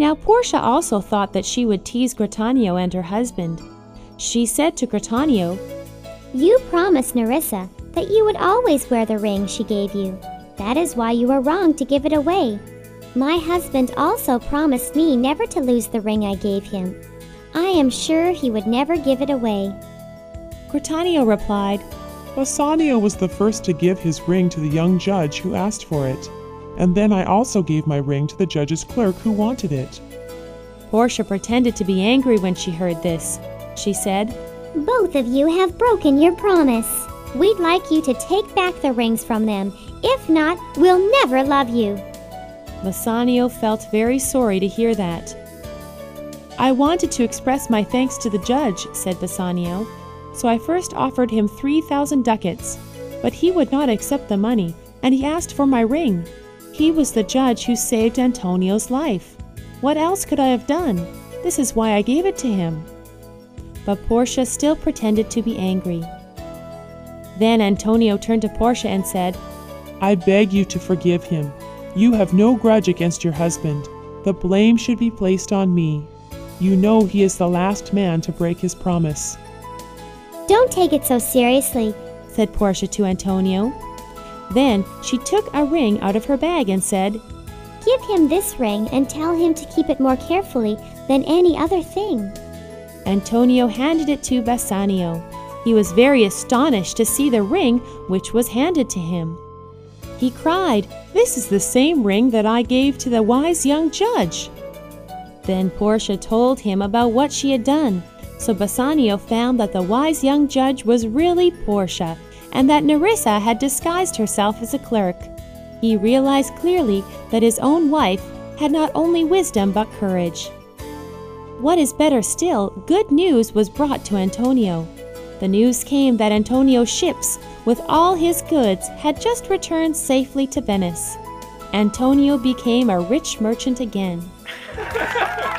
Now Portia also thought that she would tease Gritanio and her husband. She said to Gritanio, "You promised Nerissa that you would always wear the ring she gave you. That is why you were wrong to give it away. My husband also promised me never to lose the ring I gave him. I am sure he would never give it away." Gritanio replied, Bassanio was the first to give his ring to the young judge who asked for it, and then I also gave my ring to the judge's clerk who wanted it. Portia pretended to be angry when she heard this. She said, "Both of you have broken your promise. We'd like you to take back the rings from them. If not, we'll never love you." Bassanio felt very sorry to hear that. "I wanted to express my thanks to the judge," said Bassanio, "so I first offered him 3,000 ducats, but he would not accept the money, and he asked for my ring. He was the judge who saved Antonio's life. What else could I have done? This is why I gave it to him." But Portia still pretended to be angry. Then Antonio turned to Portia and said, I beg you to forgive him. You have no grudge against your husband. The blame should be placed on me. You know he is the last man to break his promise. "Don't take it so seriously," said Portia to Antonio. Then she took a ring out of her bag and said, "Give him this ring and tell him to keep it more carefully than any other thing." Antonio handed it to Bassanio. He was very astonished to see the ring which was handed to him. He cried, "This is the same ring that I gave to the wise young judge." Then Portia told him about what she had done. So Bassanio found that the wise young judge was really Portia, and that Nerissa had disguised herself as a clerk. He realized clearly that his own wife had not only wisdom but courage. What is better still, good news was brought to Antonio. The news came that Antonio's ships, with all his goods, had just returned safely to Venice. Antonio became a rich merchant again.